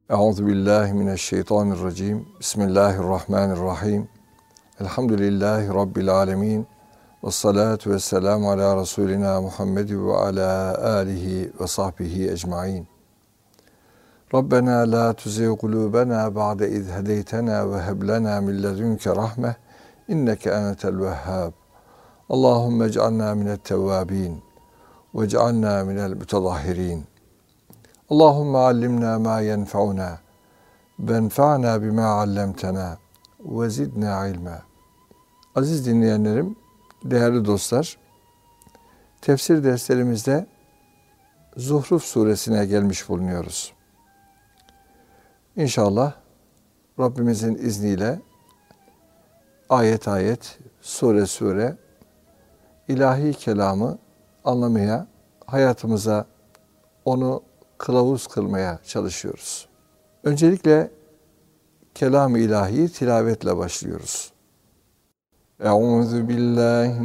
Euzubillahimineşşeytanirracim. Bismillahirrahmanirrahim. Elhamdülillahi Rabbil alemin. Vessalatu vesselamu ala Resulina Muhammed ve ala alihi ve sahbihi ecmain. Rabbena la tuzigh kulubena ba'de iz hedeytena ve heb lena min ledunke rahmeh inneke entel vehhab. Allahumme ec'alna minet tevvabin ve ec'alna minel mutadahhirin. Allahumme allimna ma yenfa'una ve enfa'na bima allamtana ve zidna ilma. Aziz dinleyenlerim, değerli dostlar, tefsir derslerimizde Zuhruf suresine gelmiş bulunuyoruz. İnşallah Rabbimizin izniyle ayet ayet, sure sure ilahi kelamı anlamaya, hayatımıza onu kılavuz kılmaya çalışıyoruz. Öncelikle kelam-ı ilahiyi tilavetle başlıyoruz. Euzu billahi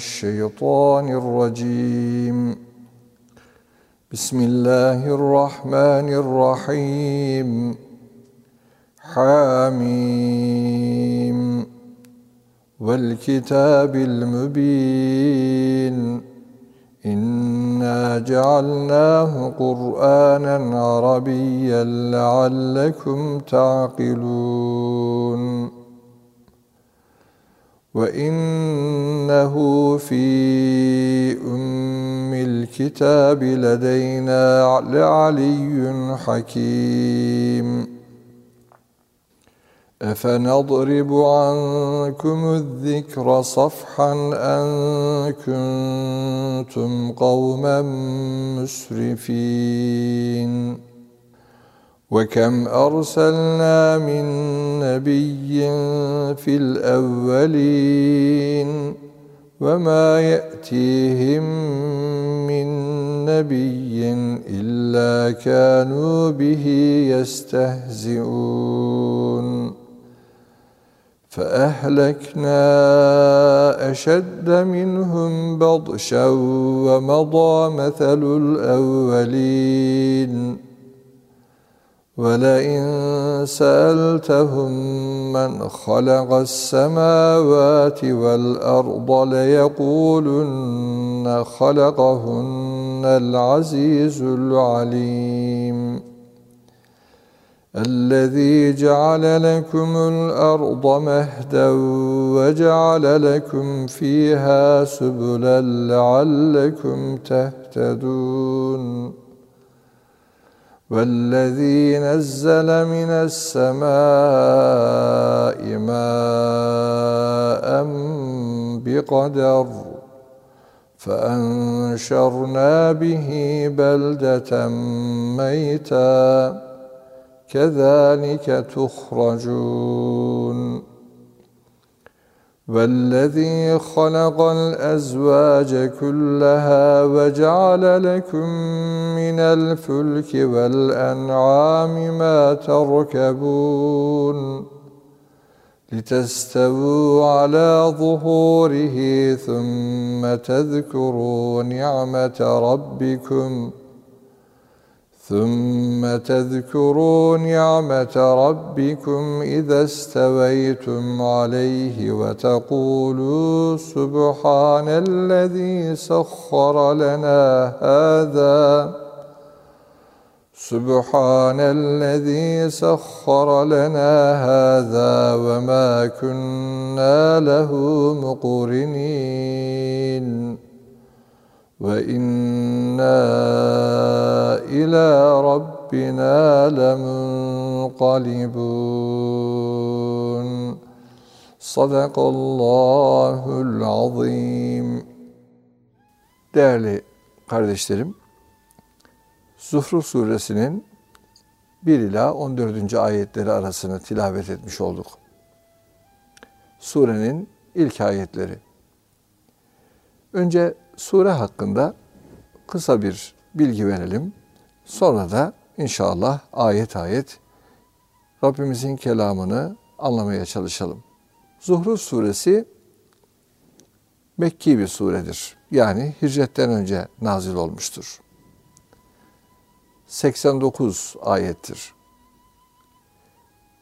mineşşeytanirracim. Bismillahirrahmanirrahim. Hamim. Vel kitabil mübin. İnna cealnahu Kur'anen Arabiyyen leallekum ta'qilun. Ve innehu fî ummil kitâbi ledeynâ le'aliyyun hakîm. أَفَنَضْرِبُ عَنْكُمُ الذِّكْرَ صَفْحًا أَنْ كُنْتُمْ قَوْمًا مُسْرِفِينَ وَكَمْ أَرْسَلْنَا مِنْ نَبِيٍّ فِي الْأَوَّلِينَ وَمَا يَأْتِيهِمْ مِنْ نَبِيٍّ إِلَّا كَانُوا بِهِ يَسْتَهْزِئُونَ فَأَهْلَكْنَا أَشَدَّ مِنْهُمْ بَطْشًا وَمَضَى مَثَلُ الْأَوَّلِينَ وَلَئِنْ سَأَلْتَهُمْ مَنْ خَلَقَ السَّمَاوَاتِ وَالْأَرْضَ لَيَقُولُنَّ خَلَقَهُنَّ الْعَزِيزُ الْعَلِيمُ الَّذِي جَعَلَ لَكُمُ الْأَرْضَ مَهْدًا وَجَعَلَ لَكُمْ فِيهَا سُبُلًا لَعَلَّكُمْ تَهْتَدُونَ وَالَّذِي نَزَّلَ مِنَ السَّمَاءِ مَاءً بِقَدَرٍ فَأَنشَرْنَا بِهِ بَلْدَةً مَيْتًا كَذَلِكَ تُخْرَجُونَ وَالَّذِي خَلَقَ الْأَزْوَاجَ كُلَّهَا وَجَعَلَ لَكُم مِّنَ الْفُلْكِ وَالْأَنْعَامِ مَا تَرْكَبُونَ لِتَسْتَوُوا عَلَى ظُهُورِهِ ثُمَّ تذكروا نعمة ربكم إذا استويتم عليه وتقولوا سبحان الذي سخر لنا هذا وما كنا له مقرنين وَإِنَّا إِلَى رَبِّنَا لَمُنْقَلِبُونَ Sadakallahul azim. Değerli kardeşlerim, Zuhruf suresinin 1 ila 14. ayetleri arasını tilavet etmiş olduk. Surenin ilk ayetleri. Önce sure hakkında kısa bir bilgi verelim. Sonra da inşallah ayet ayet Rabbimizin kelamını anlamaya çalışalım. Zuhruf suresi Mekki bir suredir. Yani hicretten önce nazil olmuştur. 89 ayettir.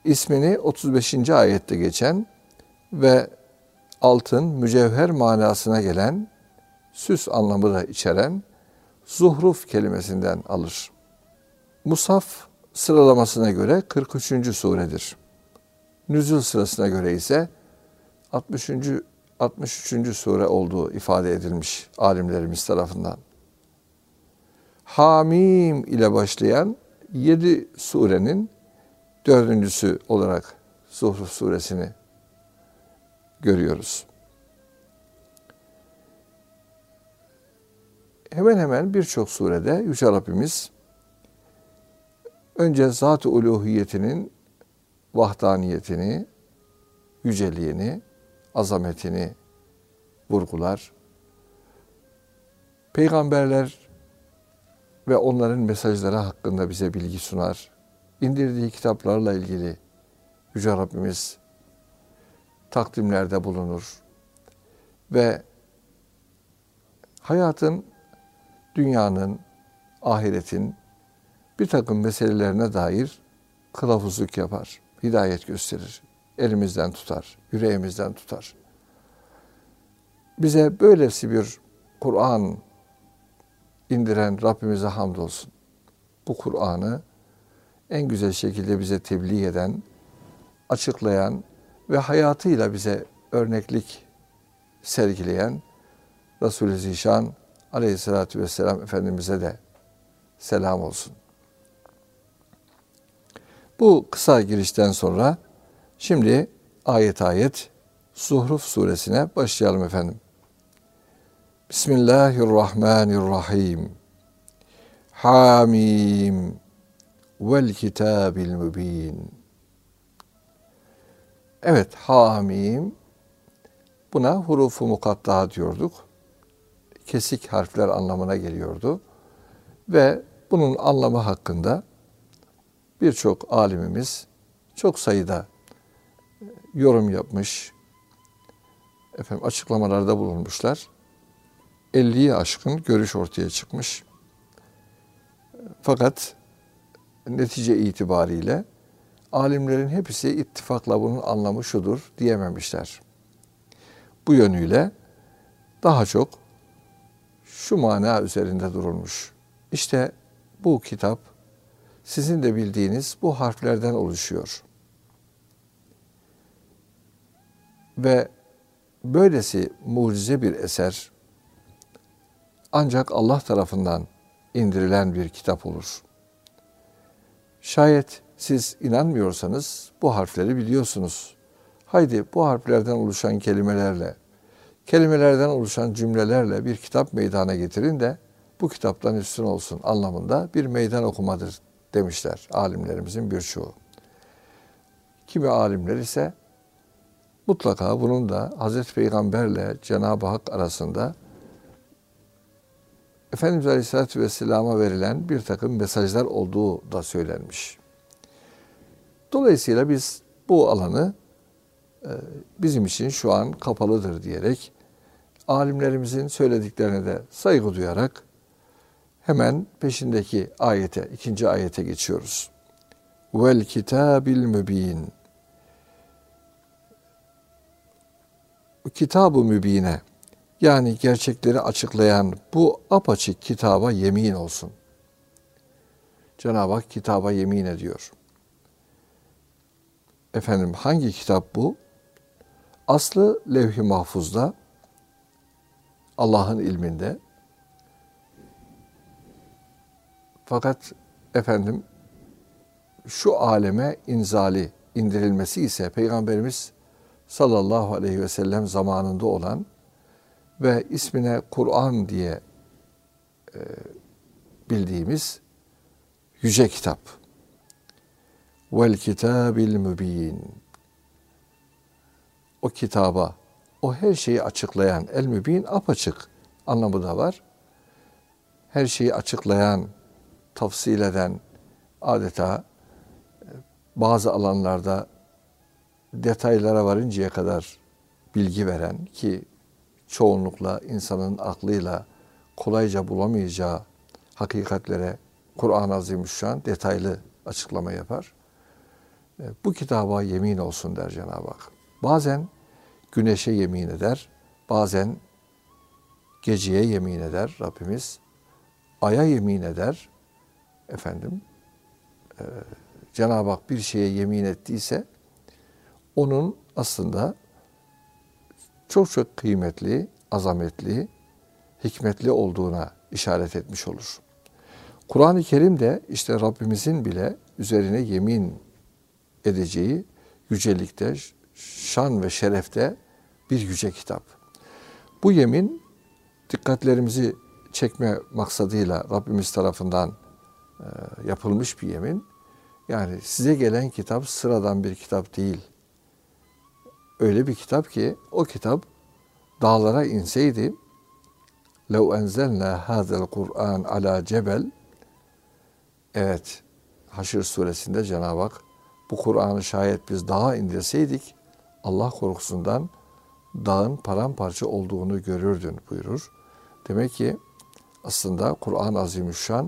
ismini 35. ayette geçen ve altın, mücevher manasına gelen, süs anlamı da içeren zuhruf kelimesinden alır. Mushaf sıralamasına göre 43. suredir. Nüzul sırasına göre ise 63. sure olduğu ifade edilmiş alimlerimiz tarafından. Hamim ile başlayan 7 surenin 4.'sü olarak Zuhruf suresini görüyoruz. Hemen hemen birçok surede Yüce Rabbimiz önce zat-ı uluhiyetinin vahdaniyetini, yüceliğini, azametini vurgular. Peygamberler ve onların mesajları hakkında bize bilgi sunar. İndirdiği kitaplarla ilgili Yüce Rabbimiz takdimlerde bulunur. Ve hayatın, dünyanın, ahiretin bir takım meselelerine dair kılavuzluk yapar, hidayet gösterir, elimizden tutar, yüreğimizden tutar. Bize böylesi bir Kur'an indiren Rabbimize hamdolsun. Bu Kur'an'ı en güzel şekilde bize tebliğ eden, açıklayan ve hayatıyla bize örneklik sergileyen Resul-i Zişan Aleyhisselatü Vesselam Efendimiz'e de selam olsun. Bu kısa girişten sonra şimdi ayet ayet Zuhruf suresine başlayalım efendim. Bismillahirrahmanirrahim. Hamim vel kitabil mübin. Evet, hamim, buna hurufu mukatta diyorduk. Kesik harfler anlamına geliyordu. Ve bunun anlamı hakkında birçok alimimiz çok sayıda yorum yapmış, açıklamalarda bulunmuşlar. 50'yi aşkın görüş ortaya çıkmış. Fakat netice itibariyle alimlerin hepsi ittifakla bunun anlamı şudur diyememişler. Bu yönüyle daha çok şu mana üzerinde durulmuş. İşte bu kitap sizin de bildiğiniz bu harflerden oluşuyor. Ve böylesi mucize bir eser ancak Allah tarafından indirilen bir kitap olur. Şayet siz inanmıyorsanız bu harfleri biliyorsunuz. Haydi bu harflerden oluşan kelimelerden oluşan cümlelerle bir kitap meydana getirin de bu kitaptan üstün olsun anlamında bir meydan okumadır demişler alimlerimizin birçoğu. Kimi alimler ise mutlaka bunun da Hazreti Peygamberle Cenab-ı Hak arasında Efendimiz Aleyhisselatü Vesselam'a verilen bir takım mesajlar olduğu da söylenmiş. Dolayısıyla biz bu alanı bizim için şu an kapalıdır diyerek alimlerimizin söylediklerine de saygı duyarak hemen peşindeki ayete, 2. ayete geçiyoruz. Vel kitabil mübin. Kitab-ı mübine, yani gerçekleri açıklayan bu apaçık kitaba yemin olsun. Cenab-ı Hak kitaba yemin ediyor. Efendim hangi kitap bu? Aslı Levh-i Mahfuz'da, Allah'ın ilminde. Fakat efendim şu aleme inzali, indirilmesi ise Peygamberimiz sallallahu aleyhi ve sellem zamanında olan ve ismine Kur'an diye bildiğimiz yüce kitap. Vel kitabil mübin. O kitaba, o her şeyi açıklayan, el mübin apaçık anlamı da var. Her şeyi açıklayan, tafsil eden, adeta bazı alanlarda detaylara varıncaya kadar bilgi veren ki çoğunlukla insanın aklıyla kolayca bulamayacağı hakikatlere Kur'an-ı Azimüşşan detaylı açıklama yapar. Bu kitaba yemin olsun der Cenab-ı Hak. Bazen güneşe yemin eder, bazen geceye yemin eder Rabbimiz, aya yemin eder. Cenab-ı Hak bir şeye yemin ettiyse onun aslında çok çok kıymetli, azametli, hikmetli olduğuna işaret etmiş olur. Kur'an-ı Kerim de işte Rabbimizin bile üzerine yemin edeceği yücelikte, şan ve şerefte bir yüce kitap. Bu yemin dikkatlerimizi çekme maksadıyla Rabbimiz tarafından yapılmış bir yemin. Yani size gelen kitap sıradan bir kitap değil. Öyle bir kitap ki o kitap dağlara inseydi لَوْ اَنْزَلْنَا هَذَا الْقُرْآنَ عَلَى cebel. Evet, Haşr suresinde Cenab-ı Hak bu Kur'an'ı şayet biz dağa indirseydik Allah korkusundan dağın paramparça olduğunu görürdün buyurur. Demek ki aslında Kur'an-ı Azimüşşan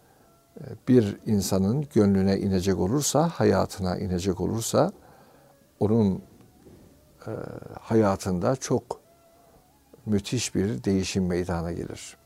bir insanın gönlüne inecek olursa, hayatına inecek olursa onun hayatında çok müthiş bir değişim meydana gelir.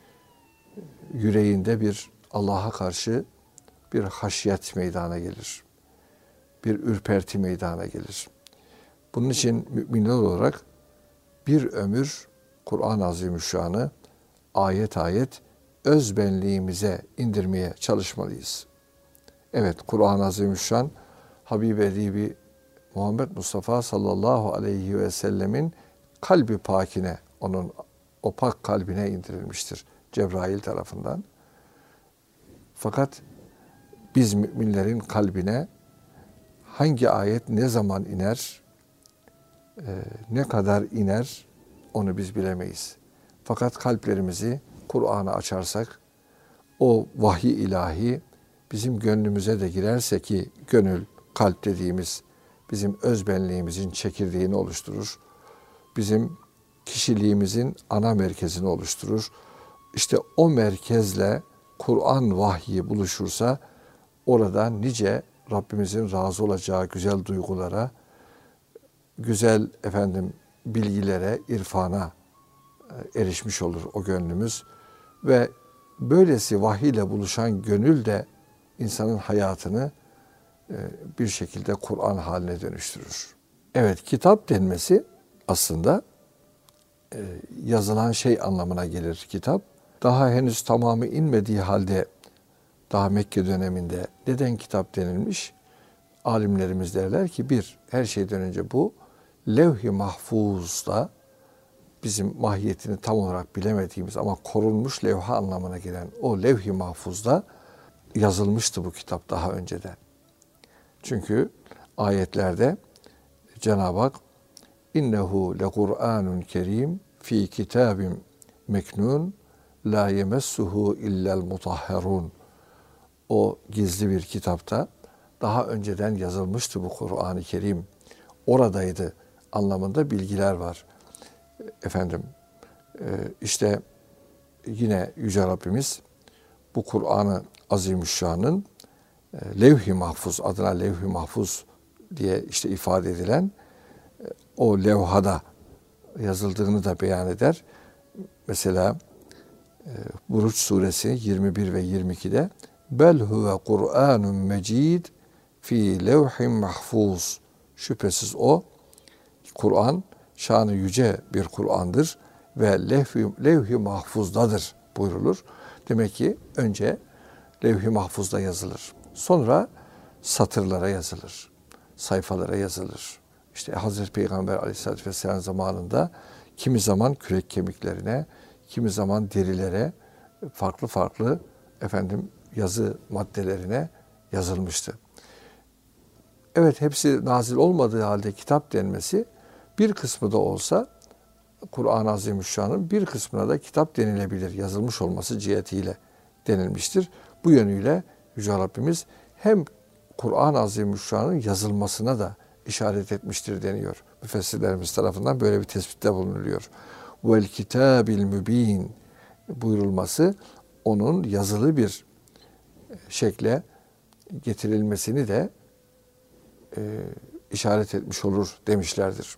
Yüreğinde bir Allah'a karşı bir haşyet meydana gelir. Bir ürperti meydana gelir. Bunun için müminler olarak bir ömür Kur'an-ı Azimüşşan'ı ayet ayet öz benliğimize indirmeye çalışmalıyız. Evet, Kur'an-ı Azimüşşan Habib-i Edibi Muhammed Mustafa sallallahu aleyhi ve sellemin kalbi pakine, onun o pak kalbine indirilmiştir Cebrail tarafından. Fakat biz müminlerin kalbine hangi ayet ne zaman iner, ne kadar iner onu biz bilemeyiz. Fakat kalplerimizi Kur'an'a açarsak o vahiy ilahi bizim gönlümüze de girerse ki gönül, kalp dediğimiz bizim öz benliğimizin çekirdeğini oluşturur. Bizim kişiliğimizin ana merkezini oluşturur. İşte o merkezle Kur'an vahyi buluşursa orada nice Rabbimizin razı olacağı güzel duygulara, güzel bilgilere, irfana erişmiş olur o gönlümüz. Ve böylesi vahiy ile buluşan gönül de insanın hayatını bir şekilde Kur'an haline dönüştürür. Evet, kitap denmesi aslında yazılan şey anlamına gelir kitap. Daha henüz tamamı inmediği halde daha Mekke döneminde neden kitap denilmiş? Alimlerimiz derler ki her şeyden önce bu levh-i mahfuzda bizim mahiyetini tam olarak bilemediğimiz ama korunmuş levha anlamına gelen o levh-i mahfuzda yazılmıştı bu kitap daha önceden. Çünkü ayetlerde Cenab-ı Hak innehu lekur'anun kerim fi kitabim meknun la yemessuhu illel mutahharun. O gizli bir kitapta daha önceden yazılmıştı bu Kur'an-ı Kerim. Oradaydı anlamında bilgiler var. İşte yine Yüce Rabbimiz bu Kur'an-ı Azimüşşan'ın levh-i mahfuz adına levh-i mahfuz diye işte ifade edilen o levhada yazıldığını da beyan eder. Mesela Buruç suresi 21 ve 22'de bel huve Kur'anun mecid fi levhin mahfuz. Şüphesiz o Kur'an şanı yüce bir Kur'an'dır ve levh-i mahfuzdadır buyrulur. Demek ki önce levh-i mahfuzda yazılır. Sonra satırlara yazılır. Sayfalara yazılır. İşte Hazreti Peygamber Aleyhisselatü Vesselam zamanında kimi zaman kürek kemiklerine, kimi zaman derilere, farklı farklı yazı maddelerine yazılmıştı. Evet, hepsi nazil olmadığı halde kitap denmesi bir kısmı da olsa Kur'an-ı Azimüşşan'ın bir kısmına da kitap denilebilir. Yazılmış olması cihetiyle denilmiştir. Bu yönüyle Yüce Rabbimiz hem Kur'an-ı Azimüşşan'ın yazılmasına da işaret etmiştir deniyor. Müfessirlerimiz tarafından böyle bir tespitte bulunuluyor. Vel kitabil mübin buyurulması onun yazılı bir şekle getirilmesini de işaret etmiş olur demişlerdir.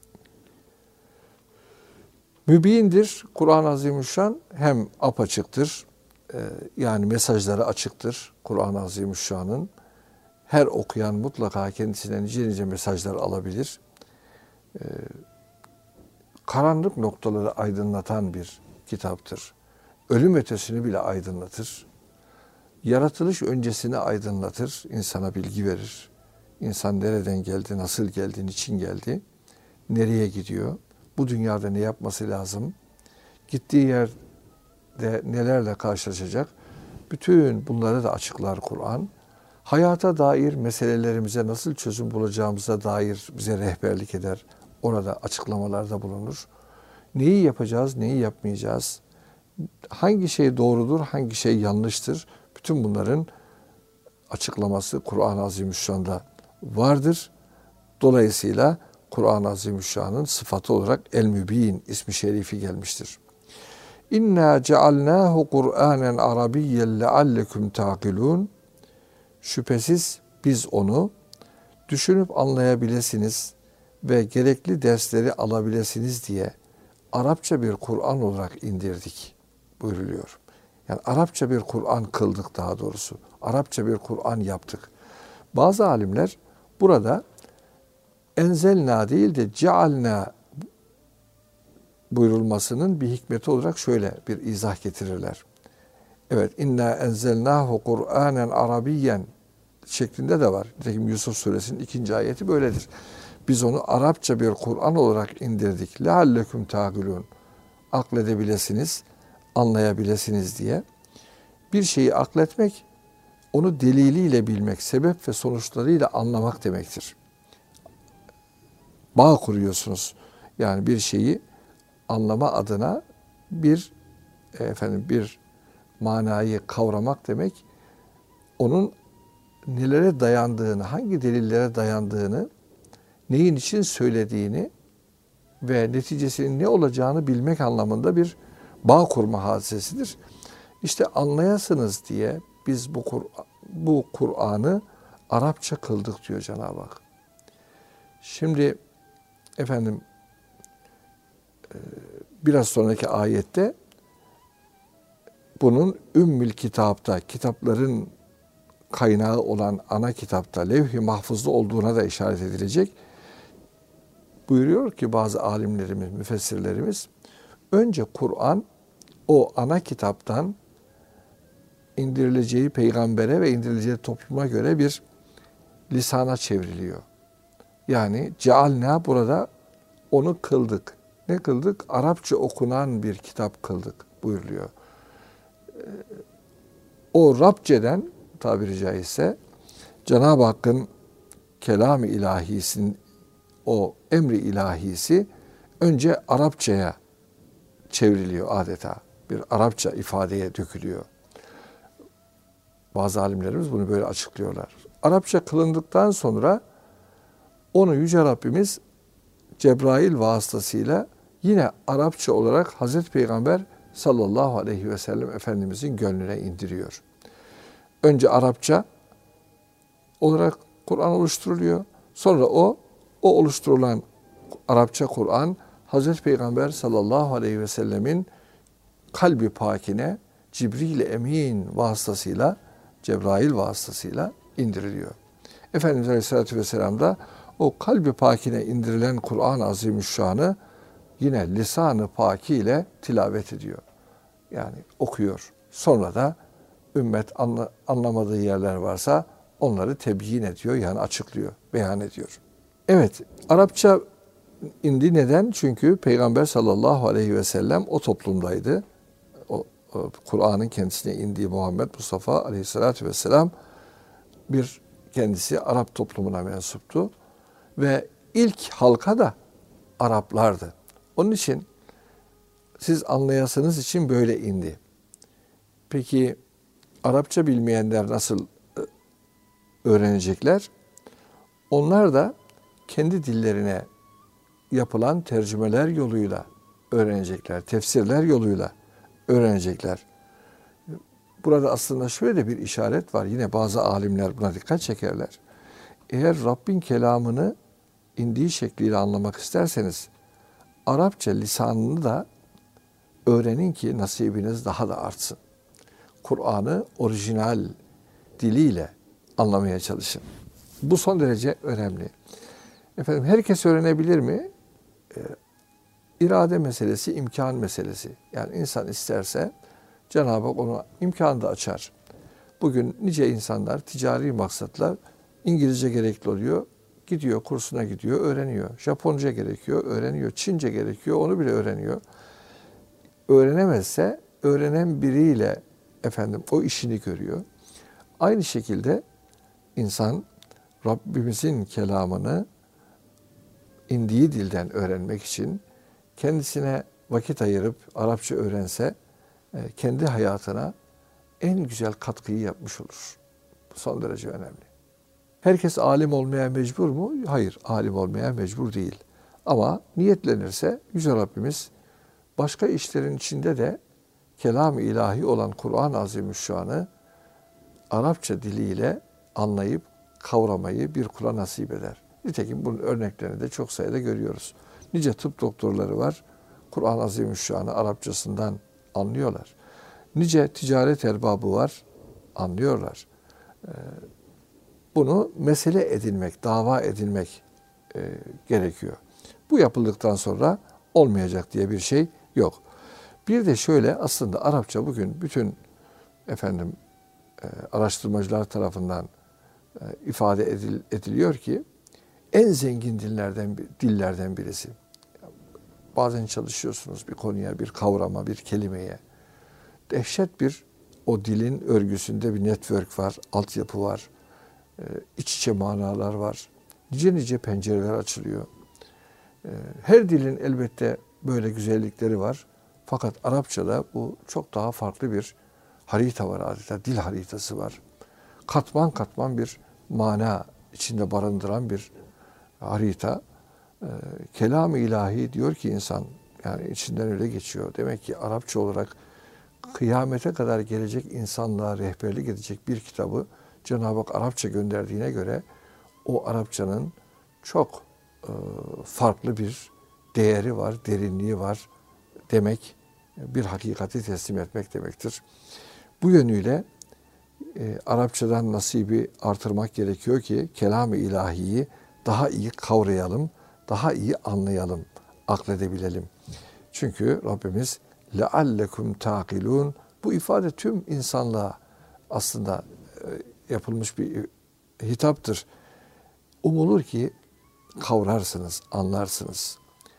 Mübindir. Kur'an-ı Azimüşşan hem apaçıktır, yani mesajları açıktır Kur'an-ı Azimüşşan'ın. Her okuyan mutlaka kendisine nice nice mesajlar alabilir. Karanlık noktaları aydınlatan bir kitaptır. Ölüm ötesini bile aydınlatır. Yaratılış öncesini aydınlatır, insana bilgi verir. İnsan nereden geldi, nasıl geldi, niçin geldi, nereye gidiyor, bu dünyada ne yapması lazım, gittiği yerde nelerle karşılaşacak, bütün bunları da açıklar Kur'an. Hayata dair meselelerimize nasıl çözüm bulacağımıza dair bize rehberlik eder. Orada açıklamalarda bulunur. Neyi yapacağız, neyi yapmayacağız, hangi şey doğrudur, hangi şey yanlıştır, bütün bunların açıklaması Kur'an-ı Azimüşşan'da vardır. Dolayısıyla Kur'an-ı Azimüşşan'ın sıfatı olarak El-Mübin ismi şerifi gelmiştir. İnna cealnahu Kur'anen Arabiyyen leallekum taqilun. Şüphesiz biz onu düşünüp anlayabilirsiniz ve gerekli dersleri alabilirsiniz diye Arapça bir Kur'an olarak indirdik buyruluyor. Yani Arapça bir Kur'an kıldık daha doğrusu. Arapça bir Kur'an yaptık. Bazı alimler burada enzelna değil de cealna buyurulmasının bir hikmeti olarak şöyle bir izah getirirler. Evet, inna enzelnahu Kur'anen Arabiyyen şeklinde de var. Nitekim Yusuf suresinin 2. ayeti böyledir. Biz onu Arapça bir Kur'an olarak indirdik. Lealleküm taqilun. Akledebilesiniz, anlayabilirsiniz diye. Bir şeyi akletmek, onu deliliyle bilmek, sebep ve sonuçlarıyla anlamak demektir. Bağ kuruyorsunuz. Yani bir şeyi anlama adına bir manayı kavramak demek, onun nelere dayandığını, hangi delillere dayandığını, neyin için söylediğini ve neticesinin ne olacağını bilmek anlamında bir bağ kurma hadisesidir. İşte anlayasınız diye biz bu Kur'an'ı Arapça kıldık diyor Cenab-ı Hak. Şimdi biraz sonraki ayette bunun Ümmül Kitap'ta, kitapların kaynağı olan ana kitapta, Levh-i Mahfuz'da olduğuna da işaret edilecek. Buyuruyor ki bazı alimlerimiz, müfessirlerimiz, önce Kur'an o ana kitaptan indirileceği peygambere ve indirileceği topluma göre bir lisana çevriliyor. Yani cealna burada onu kıldık. Ne kıldık? Arapça okunan bir kitap kıldık buyuruluyor. O Rabçeden tabiri caizse Cenab-ı Hakk'ın kelam-ı ilahisinin o emri ilahisi önce Arapçaya çevriliyor adeta. Bir Arapça ifadeye dökülüyor. Bazı alimlerimiz bunu böyle açıklıyorlar. Arapça kılındıktan sonra onu Yüce Rabbimiz Cebrail vasıtasıyla yine Arapça olarak Hazreti Peygamber sallallahu aleyhi ve sellem Efendimizin gönlüne indiriyor. Önce Arapça olarak Kur'an oluşturuluyor. Sonra o oluşturulan Arapça Kur'an Hazreti Peygamber sallallahu aleyhi ve sellemin kalbi pakine Cibril-i Emin vasıtasıyla, Cebrail vasıtasıyla indiriliyor. Efendimiz Aleyhisselatü Vesselam da o kalbi pakine indirilen Kur'an-ı Azimüşşan'ı yine lisan-ı paki ile tilavet ediyor. Yani okuyor. Sonra da ümmet anlamadığı yerler varsa onları tebyin ediyor, yani açıklıyor, beyan ediyor. Evet, Arapça indi. Neden? Çünkü Peygamber sallallahu aleyhi ve sellem o toplumdaydı. O Kur'an'ın kendisine indiği Muhammed Mustafa aleyhissalatü vesselam kendisi Arap toplumuna mensuptu. Ve ilk halka da Araplardı. Onun için siz anlayasınız için böyle indi. Peki Arapça bilmeyenler nasıl öğrenecekler? Onlar da kendi dillerine yapılan tercümeler yoluyla öğrenecekler, tefsirler yoluyla öğrenecekler. Burada aslında şöyle de bir işaret var. Yine bazı alimler buna dikkat çekerler. eğer Rabbin kelamını indiği şekliyle anlamak isterseniz Arapça lisanını da öğrenin ki nasibiniz daha da artsın. Kur'an'ı orijinal diliyle anlamaya çalışın. Bu son derece önemli. Efendim herkes öğrenebilir mi? İrade meselesi, imkan meselesi. Yani insan isterse Cenab-ı Hak ona imkanı da açar. Bugün nice insanlar ticari maksatla İngilizce gerekli oluyor. Gidiyor, kursuna gidiyor, öğreniyor. Japonca gerekiyor, öğreniyor. Çince gerekiyor, onu bile öğreniyor. Öğrenemezse öğrenen biriyle o işini görüyor. Aynı şekilde insan Rabbimizin kelamını indiği dilden öğrenmek için kendisine vakit ayırıp Arapça öğrense kendi hayatına en güzel katkıyı yapmış olur. Bu son derece önemli. Herkes alim olmaya mecbur mu? Hayır, alim olmaya mecbur değil. Ama niyetlenirse Yüce Rabbimiz başka işlerin içinde de kelam-ı ilahi olan Kur'an-ı Azimüşşan'ı Arapça diliyle anlayıp kavramayı bir kula nasip eder. Nitekim bunun örneklerini de çok sayıda görüyoruz. Nice tıp doktorları var, Kur'an-ı Azimüşşan'ı Arapçasından anlıyorlar. Nice ticaret erbabı var, anlıyorlar. Bunu mesele edinmek, dava edinmek gerekiyor. Bu yapıldıktan sonra olmayacak diye bir şey yok. Bir de şöyle, aslında Arapça bugün bütün araştırmacılar tarafından ifade ediliyor ki en zengin dillerden birisi. Bazen çalışıyorsunuz bir konuya, bir kavrama, bir kelimeye. Dehşet bir o dilin örgüsünde bir network var, altyapı var, iç içe manalar var. Nice pencereler açılıyor. Her dilin elbette böyle güzellikleri var. Fakat Arapçada bu çok daha farklı bir harita var adeta. Dil haritası var. Katman katman bir mana içinde barındıran bir harita. Kelam-ı ilahi diyor ki insan, yani içinden öyle geçiyor. Demek ki Arapça olarak kıyamete kadar gelecek insanlığa rehberlik edecek bir kitabı Cenab-ı Hak Arapça gönderdiğine göre o Arapçanın çok farklı bir değeri var, derinliği var demek, bir hakikati teslim etmek demektir. Bu yönüyle Arapçadan nasibi artırmak gerekiyor ki kelam-ı ilahiyi daha iyi kavrayalım, daha iyi anlayalım, akledebilelim. Çünkü Rabbimiz لَعَلَّكُمْ تَعْقِلُونَ bu ifade tüm insanlığa aslında yapılmış bir hitaptır. Umulur ki kavrarsınız, anlarsınız.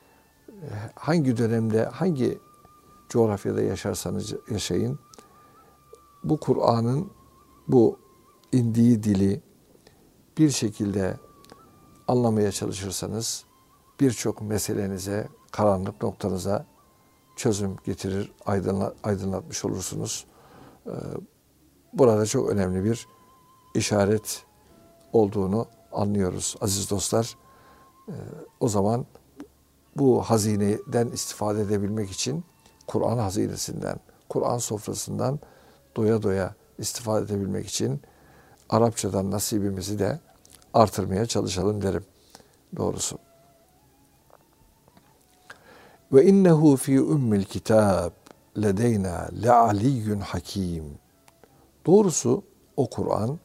Hangi dönemde, hangi coğrafyada yaşarsanız yaşayın, bu Kur'an'ın bu indiği dili bir şekilde anlamaya çalışırsanız birçok meselenize, karanlık noktanıza çözüm getirir, aydınlatmış olursunuz. Burada çok önemli bir işaret olduğunu anlıyoruz aziz dostlar. O zaman bu hazineden istifade edebilmek için Kur'an hazinesinden, Kur'an sofrasından doya doya istifade edebilmek için Arapçadan nasibimizi de artırmaya çalışalım derim doğrusu. Ve innehu fi ummil kitab ledeyna le'aliyyun hakim. Doğrusu o Kur'an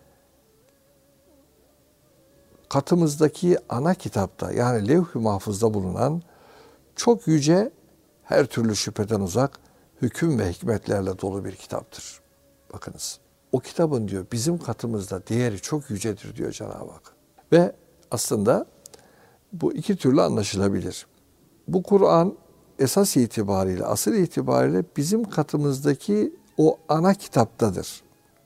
katımızdaki ana kitapta, yani levh-i mahfuzda bulunan çok yüce, her türlü şüpheden uzak, hüküm ve hikmetlerle dolu bir kitaptır. Bakınız, o kitabın diyor bizim katımızda değeri çok yücedir diyor Cenab-ı Hak. Ve aslında bu iki türlü anlaşılabilir. Bu Kur'an esas itibariyle, asıl itibariyle bizim katımızdaki o ana kitaptadır.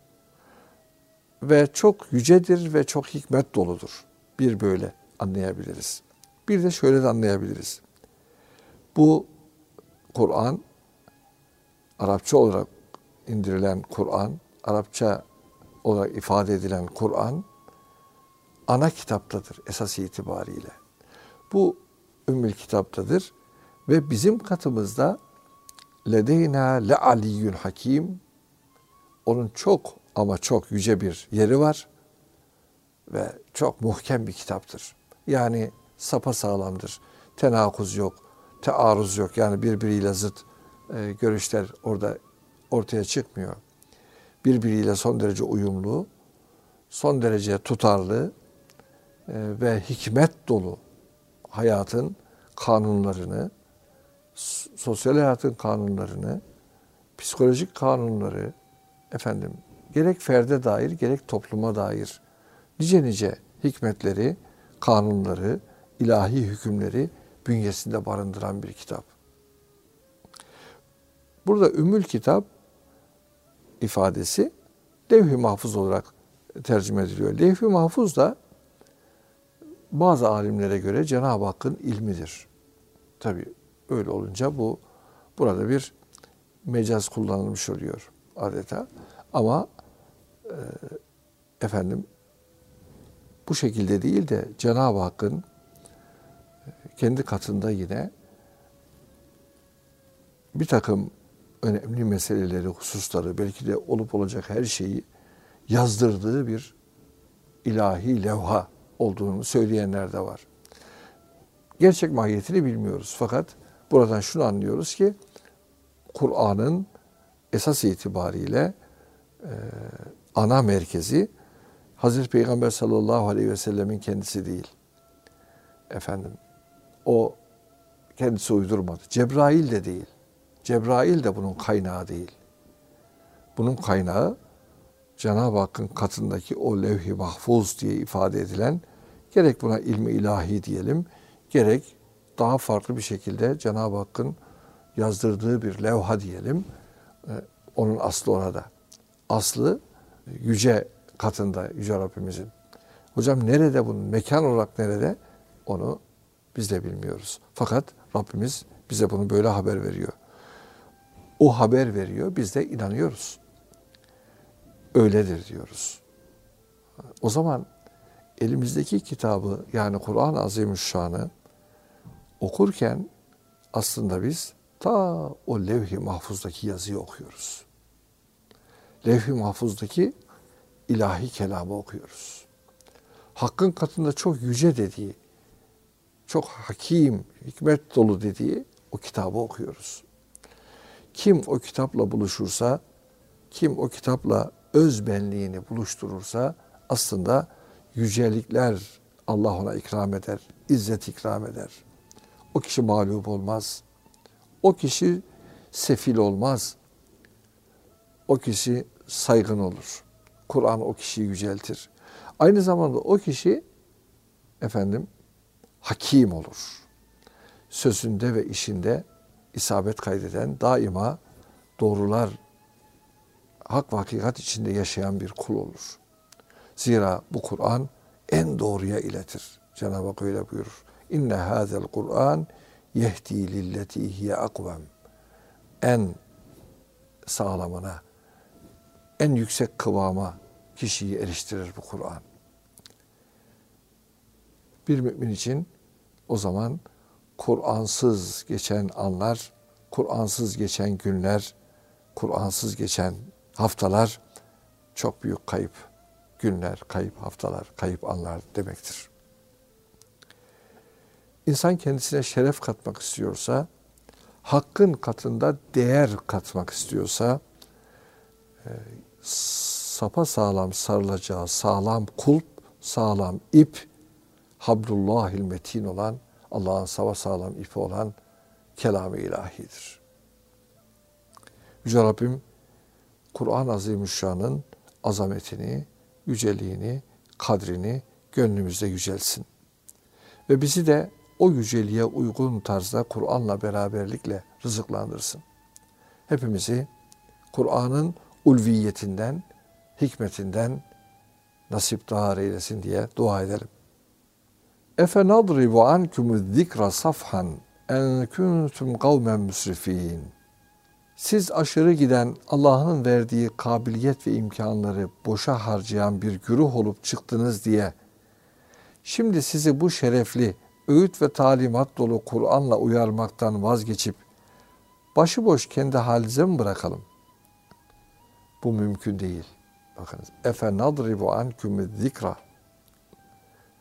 Ve çok yücedir ve çok hikmet doludur. Bir böyle anlayabiliriz. Bir de şöyle de anlayabiliriz. Bu Kur'an, Arapça olarak indirilen Kur'an, Arapça olarak ifade edilen Kur'an, ana kitaptadır esas itibariyle. Bu ümmül kitaptadır ve bizim katımızda ledeyna le'aliyyun hakim, onun çok ama çok yüce bir yeri var ve çok muhkem bir kitaptır. Yani sapasağlamdır. Tenakuz yok, tearruz yok. Yani birbiriyle zıt görüşler orada ortaya çıkmıyor. Birbiriyle son derece uyumlu, son derece tutarlı ve hikmet dolu hayatın kanunlarını, sosyal hayatın kanunlarını, psikolojik kanunları, gerek ferde dair gerek topluma dair nice hikmetleri, kanunları, ilahi hükümleri bünyesinde barındıran bir kitap. Burada Ümmül Kitap ifadesi Levh-i Mahfuz olarak tercüme ediliyor. Levh-i Mahfuz da bazı alimlere göre Cenab-ı Hakk'ın ilmidir. Tabii öyle olunca burada bir mecaz kullanılmış oluyor adeta. Ama bu şekilde değil de Cenab-ı Hakk'ın kendi katında yine bir takım önemli meseleleri, hususları, belki de olup olacak her şeyi yazdırdığı bir ilahi levha olduğunu söyleyenler de var. Gerçek mahiyetini bilmiyoruz. Fakat buradan şunu anlıyoruz ki Kur'an'ın esas itibariyle ana merkezi Hazreti Peygamber sallallahu aleyhi ve sellemin kendisi değil. O kendisi uydurmadı. Cebrail de değil. Cebrail de bunun kaynağı değil. Bunun kaynağı Cenab-ı Hakk'ın katındaki o levh-i mahfuz diye ifade edilen, gerek buna ilmi ilahi diyelim, gerek daha farklı bir şekilde Cenab-ı Hakk'ın yazdırdığı bir levha diyelim. Onun aslı orada. Aslı yüce katında, Yüce Rabbimizin. Hocam nerede bunun? Mekan olarak nerede? Onu biz de bilmiyoruz. Fakat Rabbimiz bize bunu böyle haber veriyor. O haber veriyor, biz de inanıyoruz. Öyledir diyoruz. O zaman elimizdeki kitabı, yani Kur'an-ı Azimüşşan'ı okurken aslında biz ta o levh-i mahfuzdaki yazıyı okuyoruz. Levh-i mahfuzdaki ilahi kelamı okuyoruz. Hakkın katında çok yüce dediği, çok hakim, hikmet dolu dediği o kitabı okuyoruz. Kim o kitapla buluşursa, kim o kitapla öz benliğini buluşturursa aslında yücelikler Allah ona ikram eder, izzet ikram eder. O kişi mağlup olmaz. O kişi sefil olmaz. O kişi saygın olur. Kur'an o kişiyi yüceltir. Aynı zamanda o kişi hakim olur. Sözünde ve işinde isabet kaydeden, daima doğrular, hak ve hakikat içinde yaşayan bir kul olur. Zira bu Kur'an en doğruya iletir. Cenab-ı Hak öyle buyurur. İnne hâzel Kur'an yehdi lilleti hiye akvem. En sağlamına, en yüksek kıvama kişiyi eriştirir bu Kur'an. Bir mümin için o zaman Kur'ansız geçen anlar, Kur'ansız geçen günler, Kur'ansız geçen haftalar çok büyük kayıp günler, kayıp haftalar, kayıp anlar demektir. İnsan kendisine şeref katmak istiyorsa, Hakk'ın katında değer katmak istiyorsa, sapasağlam sarılacağı sağlam kulp, sağlam ip, Hablullahil metin olan, Allah'ın sapasağlam ipi olan kelam-ı ilahidir. Yüce Rabbim Kur'an-ı Azimüşşan'ın azametini, yüceliğini, kadrini gönlümüzde yücelsin. Ve bizi de o yüceliğe uygun tarzda Kur'an'la beraberlikle rızıklandırsın. Hepimizi Kur'an'ın ulviyetinden, hikmetinden nasipdar eylesin diye dua edelim. Efe nadribu ankumuz zikra safhan en kuntum kavmen müsrifin. Siz aşırı giden, Allah'ın verdiği kabiliyet ve imkanları boşa harcayan bir güruh olup çıktınız diye şimdi sizi bu şerefli, öğüt ve talimat dolu Kur'an'la uyarmaktan vazgeçip başıboş kendi halinize mi bırakalım? Bu mümkün değil. Bakınız. Efe nadribu ankumuz zikra.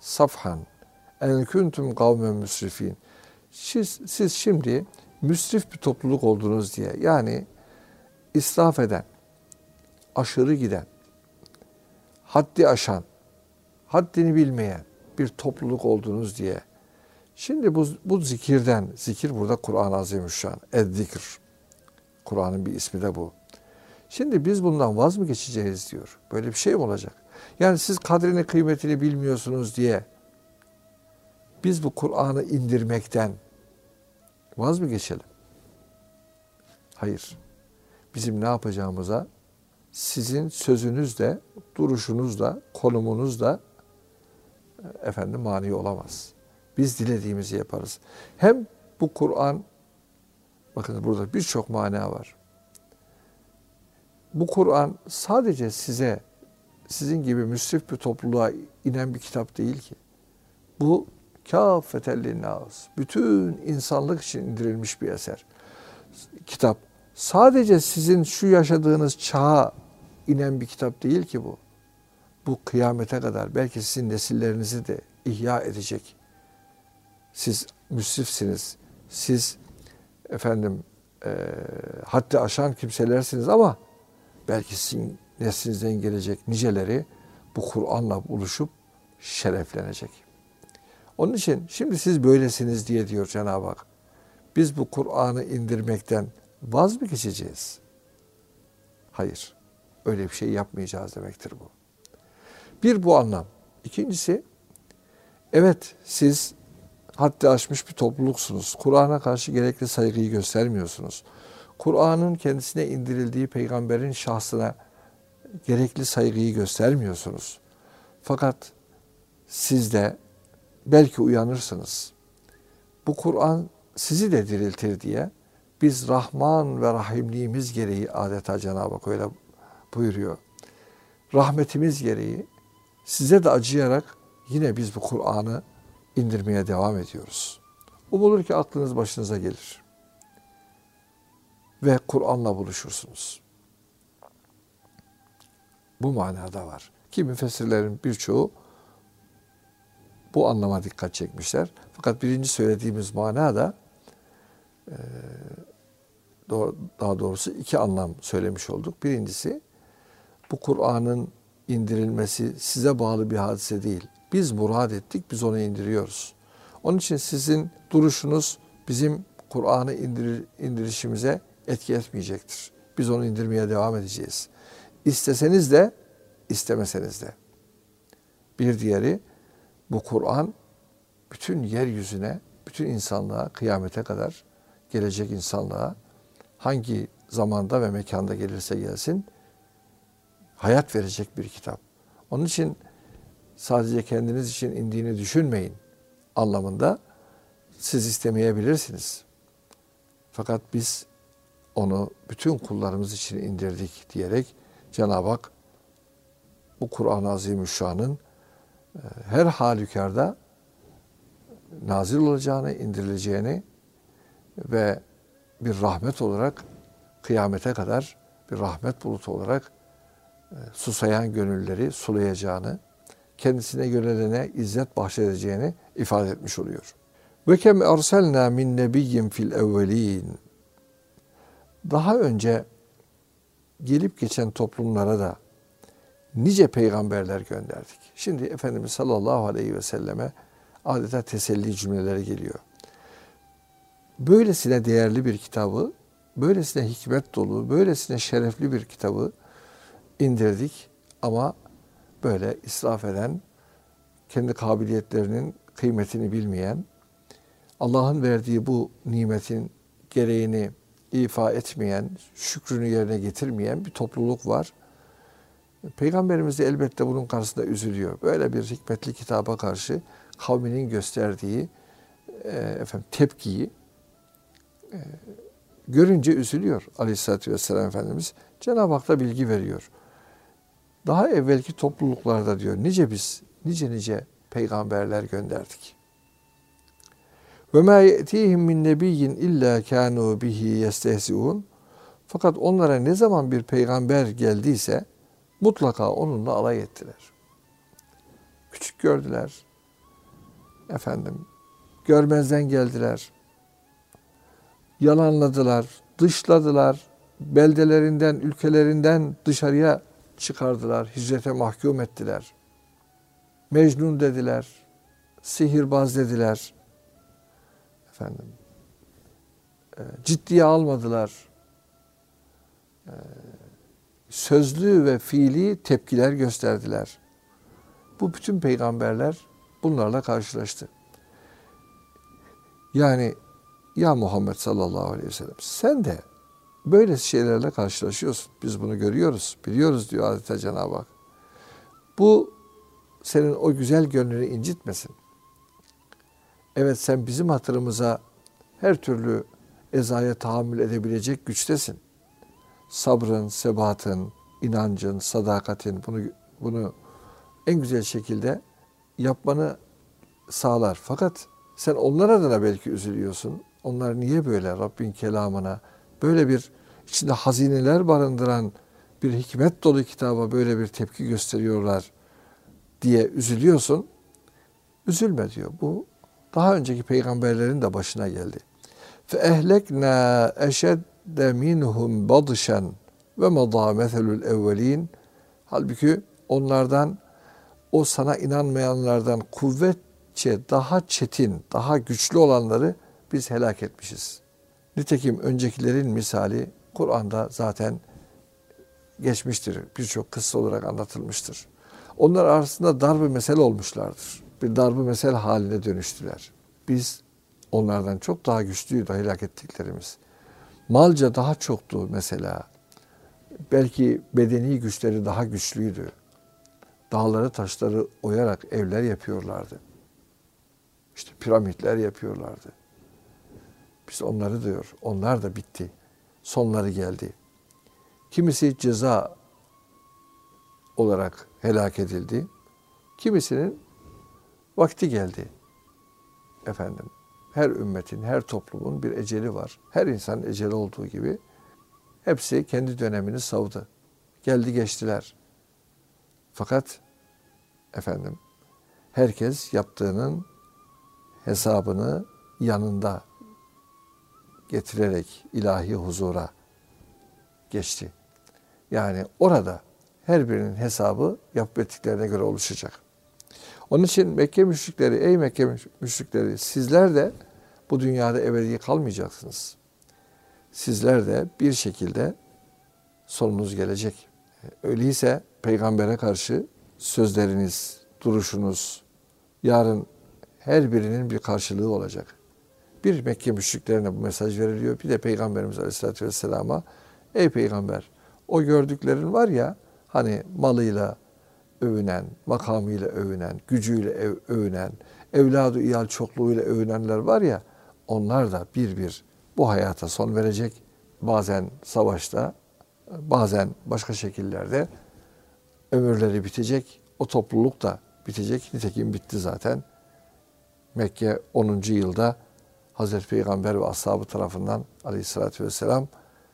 safhan en kuntum kavmen müsrifin. Siz şimdi müsrif bir topluluk oldunuz diye, yani israf eden, aşırı giden, haddi aşan, haddini bilmeyen bir topluluk oldunuz diye. Şimdi bu zikirden, zikir burada Kur'an-ı Azimüşşan, Ez-Zikr. Kur'an'ın bir ismi de bu. Şimdi biz bundan vaz mı geçeceğiz diyor. Böyle bir şey mi olacak? Yani siz kadrini, kıymetini bilmiyorsunuz diye biz bu Kur'an'ı indirmekten vaz mı geçelim? Hayır. Bizim ne yapacağımıza sizin sözünüzle, duruşunuzla, konumunuzla mani olamaz. Biz dilediğimizi yaparız. Hem bu Kur'an, bakın burada birçok mana var. Bu Kur'an sadece size, sizin gibi müsrif bir topluluğa inen bir kitap değil ki. Bu kâffeten linnâs, bütün insanlık için indirilmiş bir eser. Kitap sadece sizin şu yaşadığınız çağa inen bir kitap değil ki bu. Bu kıyamete kadar belki sizin nesillerinizi de ihya edecek. Siz müsrifsiniz, siz haddi aşan kimselersiniz ama belki sizin neslinizden gelecek niceleri bu Kur'an'la buluşup şereflenecek. Onun için şimdi siz böylesiniz diye diyor Cenab-ı Hak. Biz bu Kur'an'ı indirmekten vaz mı geçeceğiz? Hayır. Öyle bir şey yapmayacağız demektir bu. Bir, bu anlam. İkincisi, evet siz haddi aşmış bir topluluksunuz. Kur'an'a karşı gerekli saygıyı göstermiyorsunuz. Kur'an'ın kendisine indirildiği peygamberin şahsına gerekli saygıyı göstermiyorsunuz. Fakat siz de belki uyanırsınız. Bu Kur'an sizi de diriltir diye biz Rahman ve Rahimliğimiz gereği, adeta Cenab-ı Hak öyle buyuruyor. Rahmetimiz gereği size de acıyarak yine biz bu Kur'an'ı indirmeye devam ediyoruz. Umulur ki aklınız başınıza gelir. Ve Kur'an'la buluşursunuz. Bu manada var. Ki müfessirlerin birçoğu bu anlama dikkat çekmişler. Fakat birinci söylediğimiz manada daha doğrusu iki anlam söylemiş olduk. Birincisi, bu Kur'an'ın indirilmesi size bağlı bir hadise değil. Biz murad ettik, biz onu indiriyoruz. Onun için sizin duruşunuz bizim Kur'an'ı indirişimize etki etmeyecektir. Biz onu indirmeye devam edeceğiz. İsteseniz de, istemeseniz de. Bir diğeri, bu Kur'an bütün yeryüzüne, bütün insanlığa, kıyamete kadar gelecek insanlığa hangi zamanda ve mekanda gelirse gelsin hayat verecek bir kitap. Onun için sadece kendiniz için indiğini düşünmeyin anlamında siz istemeyebilirsiniz. Fakat biz onu bütün kullarımız için indirdik diyerek Cenab-ı Hak bu Kur'an-ı Azimüşşan'ın her halükarda nazil olacağını, indirileceğini ve bir rahmet olarak kıyamete kadar bir rahmet bulutu olarak susayan gönülleri sulayacağını, kendisine yönelene izzet bahşedeceğini ifade etmiş oluyor. Ve kem erselna min nebiyyin fil evvelin. Daha önce gelip geçen toplumlara da nice peygamberler gönderdik. Şimdi Efendimiz sallallahu aleyhi ve selleme adeta teselli cümleleri geliyor. Böylesine değerli bir kitabı, böylesine hikmet dolu, böylesine şerefli bir kitabı indirdik ama böyle israf eden, kendi kabiliyetlerinin kıymetini bilmeyen, Allah'ın verdiği bu nimetin gereğini ifa etmeyen, şükrünü yerine getirmeyen bir topluluk var. Peygamberimiz de elbette bunun karşısında üzülüyor. Böyle bir hikmetli kitaba karşı kavminin gösterdiği tepkiyi görünce üzülüyor Aleyhisselatü Vesselam Efendimiz. Cenab-ı Hak da bilgi veriyor. Daha evvelki topluluklarda diyor nice peygamberler gönderdik. Ve ma yetihim min nebiyyin illa kanu bihi yestehziun. Fakat onlara ne zaman bir peygamber geldiyse mutlaka onunla alay ettiler. Küçük gördüler, efendim görmezden geldiler, yalanladılar, dışladılar, beldelerinden, ülkelerinden dışarıya çıkardılar, hicrete mahkum ettiler. Mecnun dediler, sihirbaz dediler, efendim ciddiye almadılar. Sözlü ve fiili tepkiler gösterdiler. Bu bütün peygamberler bunlarla karşılaştı. Yani ya Muhammed sallallahu aleyhi ve sellem sen de böyle şeylerle karşılaşıyorsun. Biz bunu görüyoruz, biliyoruz diyor adeta Cenab-ı Hak. Bu senin o güzel gönlünü incitmesin. Evet sen bizim hatırımıza her türlü ezaya tahammül edebilecek güçtesin. Sabrın, sebatın, inancın, sadakatin bunu en güzel şekilde yapmanı sağlar. Fakat sen onlar adına belki üzülüyorsun. Onlar niye böyle Rabbin kelamına, böyle bir içinde hazineler barındıran bir hikmet dolu kitaba böyle bir tepki gösteriyorlar diye üzülüyorsun. Üzülme diyor. Bu daha önceki peygamberlerin de başına geldi. فَاَهْلَكْنَا اَشَدَّ مِنْهُمْ بَضْشًا وَمَضَى مَثَلُ الْاَوَّلِينَ Halbuki onlardan, o sana inanmayanlardan kuvvetçe daha çetin, daha güçlü olanları biz helak etmişiz. Nitekim öncekilerin misali Kur'an'da zaten geçmiştir. Birçok kıssa olarak anlatılmıştır. Onlar arasında darb-ı mesel olmuşlardır. Bir darb-ı mesel haline dönüştüler. Biz onlardan çok daha güçlüydü helak ettiklerimiz. Malca daha çoktu mesela. Belki bedeni güçleri daha güçlüydü. Dağları taşları oyarak evler yapıyorlardı. İşte piramitler yapıyorlardı. Biz onları diyor. Onlar da bitti. Sonları geldi. Kimisi ceza olarak helak edildi. Kimisinin vakti geldi. Efendim, her ümmetin, her toplumun bir eceli var. Her insanın eceli olduğu gibi hepsi kendi dönemini savdı. Geldi geçtiler. Fakat efendim, herkes yaptığının hesabını yanında getirerek ilahi huzura geçti. Yani orada her birinin hesabı yapıp ettiklerine göre oluşacak. Onun için Mekke müşrikleri, ey Mekke müşrikleri, sizler de bu dünyada ebedi kalmayacaksınız. Sizler de bir şekilde sonunuz gelecek. Öyleyse peygambere karşı sözleriniz, duruşunuz, yarın her birinin bir karşılığı olacak. Bir Mekke müşriklerine bu mesaj veriliyor. Bir de Peygamberimiz Aleyhisselatü Vesselam'a, ey peygamber, o gördüklerin var ya, hani malıyla övünen, makamıyla övünen, gücüyle övünen, evladı iyal çokluğuyla övünenler var ya, onlar da bir bir bu hayata son verecek. Bazen savaşta, bazen başka şekillerde ömürleri bitecek. O topluluk da bitecek. Nitekim bitti zaten. Mekke 10. yılda Hazreti Peygamber ve ashabı tarafından Aleyhisselatü Vesselam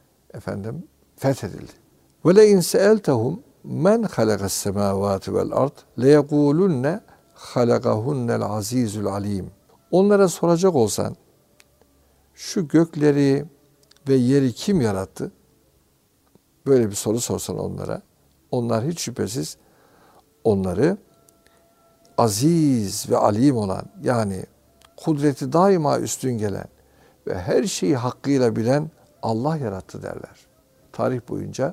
fethedildi. Ve le in seeltehum men halakas semavati vel ard leyekulunne halakahunnel azizul alim. Onlara soracak olsan şu gökleri ve yeri kim yarattı? Böyle bir soru sorsan onlara, onlar hiç şüphesiz onları aziz ve alim olan, yani kudreti daima üstün gelen ve her şeyi hakkıyla bilen Allah yarattı derler. Tarih boyunca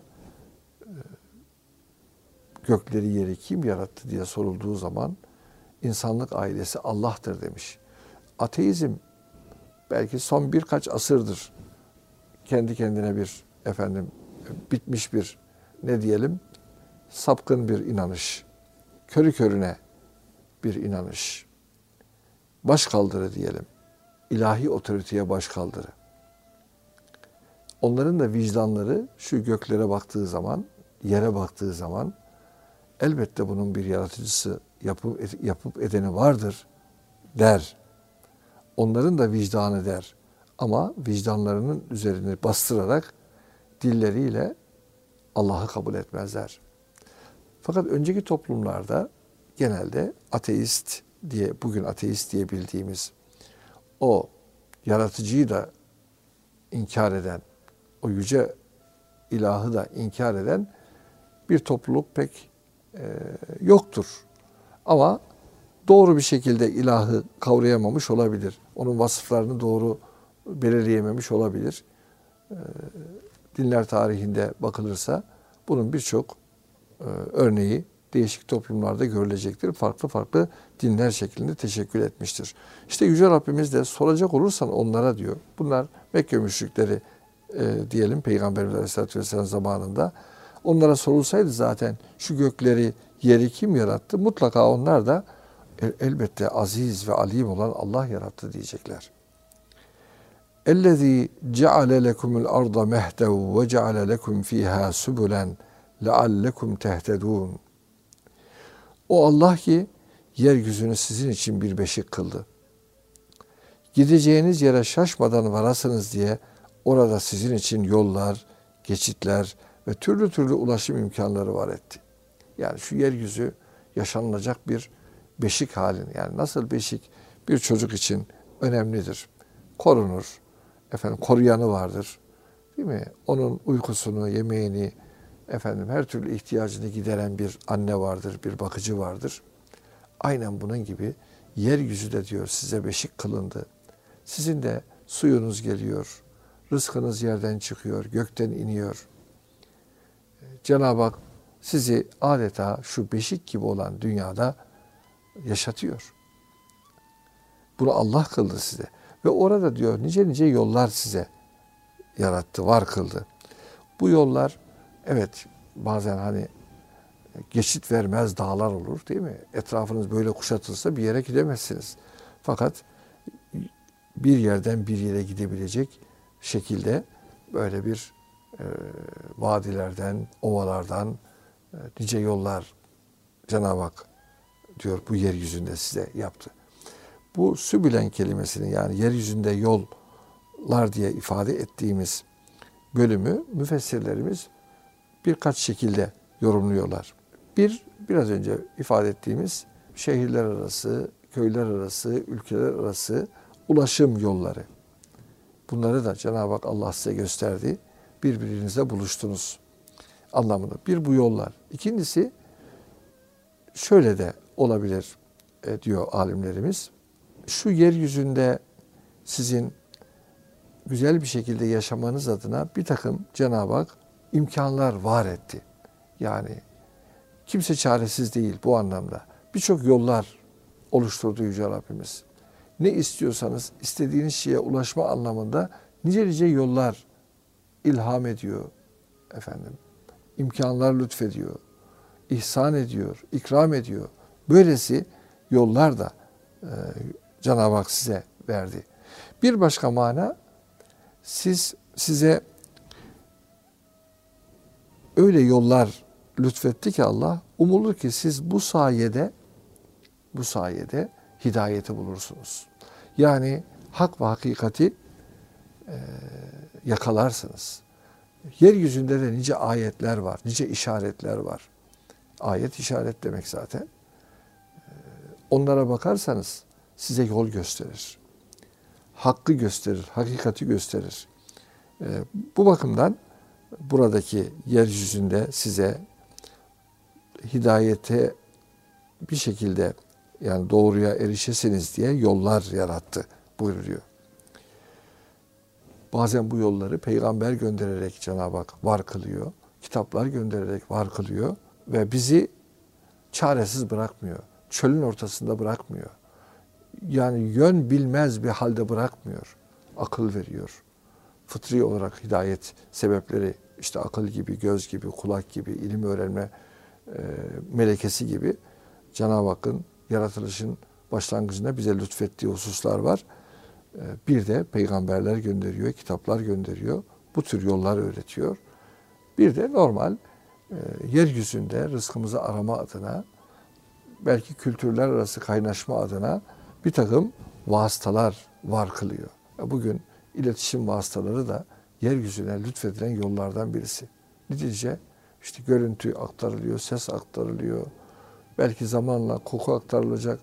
gökleri yeri kim yarattı diye sorulduğu zaman insanlık ailesi Allah'tır demiş. Ateizm belki son birkaç asırdır kendi kendine bir bitmiş bir sapkın bir inanış, körü körüne bir inanış, başkaldırı diyelim, ilahi otoriteye başkaldırı. Onların da vicdanları şu göklere baktığı zaman, yere baktığı zaman elbette bunun bir yaratıcısı, yapıp edeni vardır der. Onların da vicdanı der. Ama vicdanlarının üzerini bastırarak dilleriyle Allah'ı kabul etmezler. Fakat önceki toplumlarda genelde ateist diye bugün ateist diye bildiğimiz o yaratıcıyı da inkar eden, o yüce ilahı da inkar eden bir topluluk pek yoktur. Ama doğru bir şekilde ilahı kavrayamamış olabilir. Onun vasıflarını doğru belirleyememiş olabilir. Dinler tarihinde bakılırsa bunun birçok örneği değişik toplumlarda görülecektir. Farklı farklı dinler şeklinde teşekkül etmiştir. İşte Yüce Rabbimiz de soracak olursan onlara diyor. Bunlar Mekke müşrikleri diyelim Peygamberimiz Aleyhisselatü Vesselam zamanında. Onlara sorulsaydı zaten şu gökleri, yeri kim yarattı? Mutlaka onlar da elbette aziz ve alim olan Allah yarattı diyecekler. اَلَّذ۪ي جَعَلَ لَكُمُ الْأَرْضَ مَهْدًا وَجَعَلَ لَكُمْ ف۪يهَا سُبُلًا لَعَلَّكُمْ تَهْتَدُونَ. O Allah ki yeryüzünü sizin için bir beşik kıldı. Gideceğiniz yere şaşmadan varasınız diye orada sizin için yollar, geçitler ve türlü türlü ulaşım imkanları var etti. Yani şu yeryüzü yaşanılacak bir beşik halini, yani nasıl beşik bir çocuk için önemlidir. Korunur. Koruyanı vardır. Değil mi? Onun uykusunu, yemeğini, her türlü ihtiyacını gideren bir anne vardır, bir bakıcı vardır. Aynen bunun gibi yeryüzü de diyor size beşik kılındı. Sizin de suyunuz geliyor, rızkınız yerden çıkıyor, gökten iniyor. Cenab-ı Hak sizi adeta şu beşik gibi olan dünyada yaşatıyor. Bunu Allah kıldı size. Ve orada diyor nice nice yollar size yarattı, var kıldı. Bu yollar evet bazen geçit vermez dağlar olur değil mi? Etrafınız böyle kuşatılsa bir yere gidemezsiniz. Fakat bir yerden bir yere gidebilecek şekilde böyle bir vadilerden, ovalardan nice yollar Cenab-ı Hak diyor bu yeryüzünde size yaptı. Bu sübülen kelimesinin yani yeryüzünde yollar diye ifade ettiğimiz bölümü müfessirlerimiz birkaç şekilde yorumluyorlar. Biraz önce ifade ettiğimiz şehirler arası, köyler arası, ülkeler arası ulaşım yolları. Bunları da Cenab-ı Hak Allah size gösterdi. Birbirinizle buluştunuz anlamında. Bir bu yollar. İkincisi şöyle de olabilir diyor alimlerimiz. Şu yeryüzünde sizin güzel bir şekilde yaşamanız adına bir takım Cenab-ı Hak imkanlar var etti. Yani kimse çaresiz değil bu anlamda. Birçok yollar oluşturdu Yüce Rabbimiz. Ne istiyorsanız istediğiniz şeye ulaşma anlamında nice nice yollar ilham ediyor. İmkanlar lütfediyor. İhsan ediyor, ikram ediyor. Böylesi yollar da Cenab-ı Hak size verdi. Bir başka mana size öyle yollar lütfetti ki Allah umulur ki siz bu sayede hidayeti bulursunuz. Yani hak ve hakikati yakalarsınız. Yeryüzünde de nice ayetler var, nice işaretler var. Ayet işaret demek zaten. Onlara bakarsanız size yol gösterir. Hakkı gösterir, hakikati gösterir. Bu bakımdan buradaki yeryüzünde size hidayete bir şekilde yani doğruya erişesiniz diye yollar yarattı buyuruyor. Bazen bu yolları peygamber göndererek Cenab-ı Hak var kılıyor. Kitaplar göndererek var kılıyor ve bizi çaresiz bırakmıyor. Çölün ortasında bırakmıyor. Yani yön bilmez bir halde bırakmıyor. Akıl veriyor. Fıtri olarak hidayet sebepleri işte akıl gibi, göz gibi, kulak gibi, ilim öğrenme melekesi gibi Cenab-ı Hakk'ın yaratılışın başlangıcında bize lütfettiği hususlar var. Bir de peygamberler gönderiyor, kitaplar gönderiyor. Bu tür yollar öğretiyor. Bir de normal yeryüzünde rızkımızı arama adına, belki kültürler arası kaynaşma adına bir takım vasıtalar var kılıyor. Bugün iletişim vasıtaları da yeryüzüne lütfedilen yollardan birisi. Netice işte görüntü aktarılıyor, ses aktarılıyor. Belki zamanla koku aktarılacak,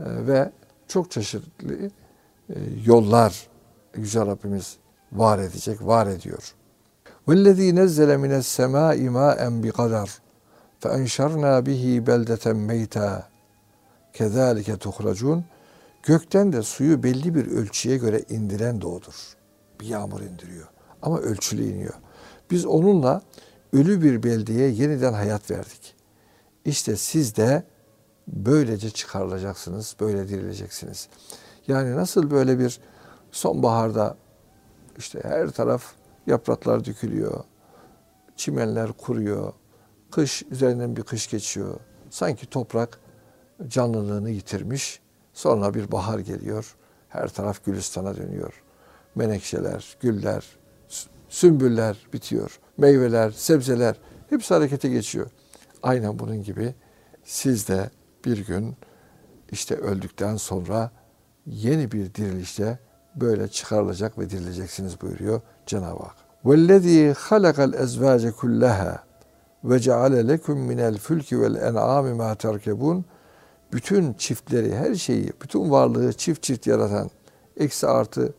ve çok çeşitli yollar Yüce Rabbimiz var edecek, var ediyor. وَالَّذ۪ي نَزَّلَ مِنَ السَّمَاءِ مَاءً بِقَدَرٍ فَاَنْشَرْنَا بِهِ بَلْدَةً مَيْتًا كَذَٰلِكَ تُخْرَجُونَ. Gökten de suyu belli bir ölçüye göre indiren de O'dur. Bir yağmur indiriyor ama ölçülü iniyor. Biz onunla ölü bir beldeye yeniden hayat verdik. İşte siz de böylece çıkarılacaksınız, böyle dirileceksiniz. Yani nasıl böyle bir sonbaharda işte her taraf yapraklar dökülüyor, çimenler kuruyor, kış üzerinden bir kış geçiyor. Sanki toprak canlılığını yitirmiş, sonra bir bahar geliyor, her taraf gülistana dönüyor. Menekşeler, güller, sümbüller bitiyor, meyveler, sebzeler hepsi harekete geçiyor. Aynen bunun gibi siz de bir gün işte öldükten sonra yeni bir dirilişte böyle çıkarılacak ve dirileceksiniz buyuruyor Cenab-ı Hak. وَالَّذ۪ي خَلَقَ الْاَزْوَاجَ كُلَّهَا وَجَعَلَ لَكُمْ مِنَ الْفُلْكِ وَالْاَنْعَامِ مَا تَرْكَبُونَ. Bütün çiftleri, her şeyi, bütün varlığı çift çift yaratan, eksi artı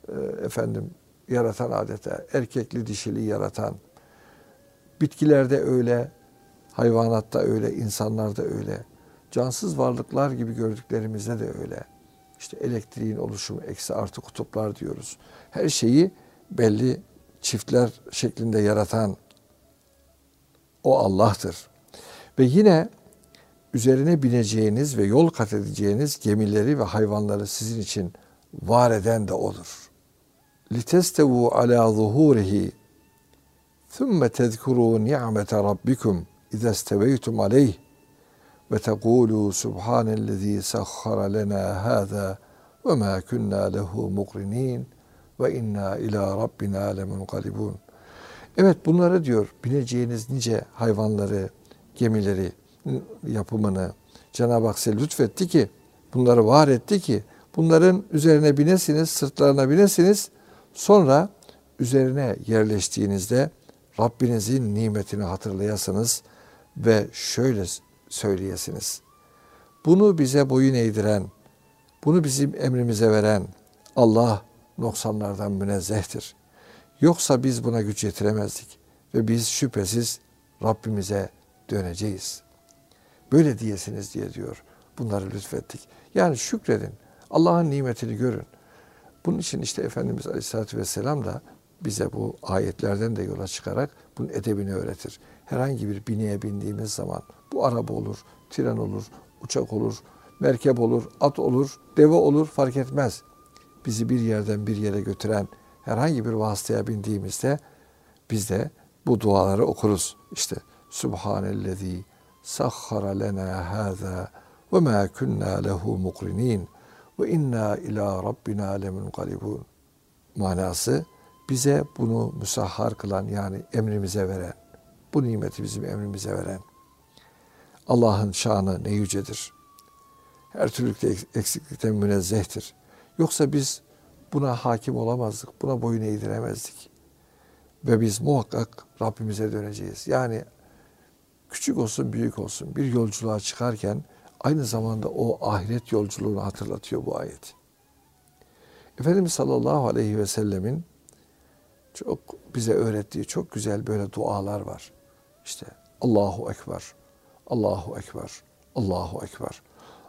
yaratan adeta, erkekli dişili yaratan, bitkilerde öyle, hayvanatta öyle, insanlarda öyle, cansız varlıklar gibi gördüklerimizde de öyle. İşte elektriğin oluşumu, eksi artı kutuplar diyoruz. Her şeyi belli çiftler şeklinde yaratan o Allah'tır. Ve yine üzerine bineceğiniz ve yol kat edeceğiniz gemileri ve hayvanları sizin için var eden de O'dur. لِتَسْتَوُوا عَلَى ظُهُورِهِ ثُمَّ تَذْكُرُوا نِعْمَةَ رَبِّكُمْ اِذَا اسْتَوَيْتُمْ عَلَيْهِ وَتَقُولُوا سُبْحَانَ الَّذ۪ي سَخَّرَ لَنَا هَذَا وَمَا كُنَّا لَهُ مُقْرِنِينَ وَاِنَّا اِلَى رَبِّنَا لَمُنْقَلِبُونَ. Evet, bunları diyor, bineceğiniz nice hayvanları, gemileri yapımını Cenab-ı Hak size lütfetti ki, bunları var etti ki, bunların üzerine binesiniz, sırtlarına binesiniz, sonra üzerine yerleştiğinizde Rabbinizin nimetini hatırlayasınız ve şöyle söyleyesiniz: bunu bize boyun eğdiren, bunu bizim emrimize veren Allah noksanlardan münezzehtir. Yoksa biz buna güç yetiremezdik ve biz şüphesiz Rabbimize döneceğiz. Böyle diyesiniz diye diyor. Bunları lütfettik. Yani şükredin. Allah'ın nimetini görün. Bunun için işte Efendimiz Aleyhisselatü Vesselam da bize bu ayetlerden de yola çıkarak bunun edebini öğretir. Herhangi bir bineğe bindiğimiz zaman, bu araba olur, tren olur, uçak olur, merkep olur, at olur, deve olur, fark etmez. Bizi bir yerden bir yere götüren herhangi bir vasıtaya bindiğimizde biz de bu duaları okuruz. İşte Subhanellezî sahhara lena hâzâ ve mâ kunnâ lehu muqrinîn ve inna ilâ rabbina lemunqalibûn. Manası, bize bunu müsahhar kılan, yani emrimize veren, bu nimeti bizim emrimize veren Allah'ın şanı ne yücedir. Her türlü eksiklikten münezzehtir. Yoksa biz buna hakim olamazdık, buna boyun eğdiremezdik. Ve biz muhakkak Rabbimize döneceğiz. Yani küçük olsun, büyük olsun bir yolculuğa çıkarken aynı zamanda o ahiret yolculuğunu hatırlatıyor bu ayet. Efendimiz sallallahu aleyhi ve sellemin çok bize öğrettiği çok güzel böyle dualar var. İşte Allahu Ekber, Allahu Ekber, Allahu Ekber.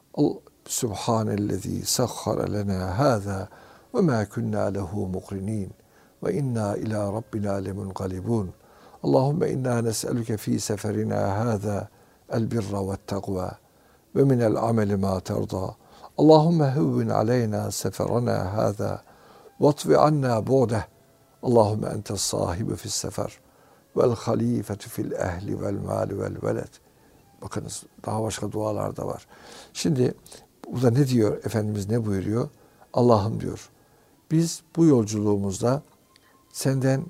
Subhanellezî sahhara lena hâzâ ve mâ kunnâ lehu muqrinîn ve inna ilâ rabbina lemunqalibûn. Allahümme inna nes'eluke fî seferina hâzâ el birra ve't-takvâ ve minel ameli mâ terdâ. Allahümme hevvin aleyna seferana hâzâ vatvi annâ bu'deh. Allahümme entes sahibi fis sefer vel halifetü fil ehli vel mâli vel veled. Bakınız, daha başka dualar da var. Şimdi burada ne diyor Efendimiz, ne buyuruyor? Allah'ım diyor, biz bu yolculuğumuzda senden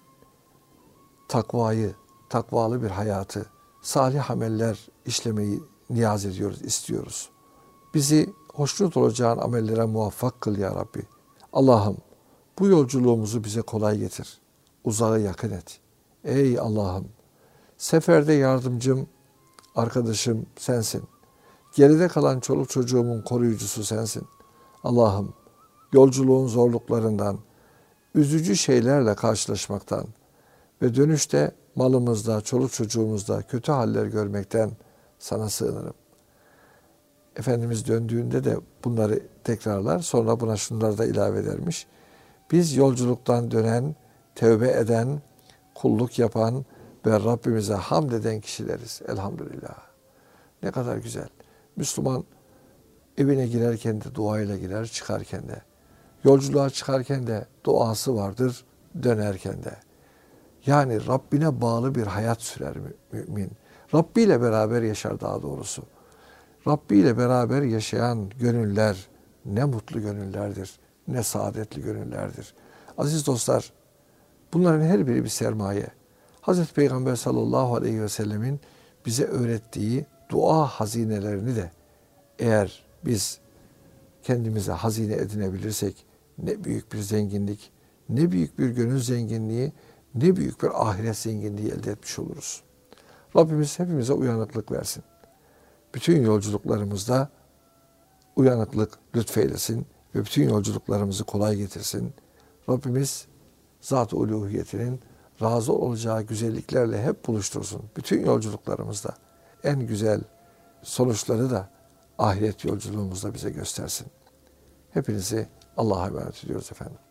takvayı, takvalı bir hayatı, salih ameller işlemeyi niyaz ediyoruz, istiyoruz. Bizi hoşnut olacağın amellere muvaffak kıl ya Rabbi. Allah'ım, bu yolculuğumuzu bize kolay getir. Uzağı yakın et. Ey Allah'ım, seferde yardımcım, arkadaşım sensin. Geride kalan çoluk çocuğumun koruyucusu sensin. Allah'ım, yolculuğun zorluklarından, üzücü şeylerle karşılaşmaktan ve dönüşte malımızda, çoluk çocuğumuzda kötü haller görmekten sana sığınırım. Efendimiz döndüğünde de bunları tekrarlar, sonra buna şunları da ilave edermiş. Biz yolculuktan dönen, tövbe eden, kulluk yapan ve Rabbimize hamd eden kişileriz. Elhamdülillah. Ne kadar güzel. Müslüman evine girerken de duayla girer, çıkarken de. Yolculuğa çıkarken de duası vardır, dönerken de. Yani Rabbine bağlı bir hayat sürer mümin. Rabbi ile beraber yaşar daha doğrusu. Rabbi ile beraber yaşayan gönüller ne mutlu gönüllerdir, ne saadetli gönüllerdir. Aziz dostlar, bunların her biri bir sermaye. Hazreti Peygamber sallallahu aleyhi ve sellemin bize öğrettiği dua hazinelerini de eğer biz kendimize hazine edinebilirsek ne büyük bir zenginlik, ne büyük bir gönül zenginliği, ne büyük bir ahiret zenginliği elde etmiş oluruz. Rabbimiz hepimize uyanıklık versin. Bütün yolculuklarımızda uyanıklık lütfeylesin ve bütün yolculuklarımızı kolay getirsin. Rabbimiz zat-ı uluhiyetinin razı olacağı güzelliklerle hep buluştursun. Bütün yolculuklarımızda en güzel sonuçları da ahiret yolculuğumuzda bize göstersin. Hepinizi Allah'a emanet ediyoruz efendim.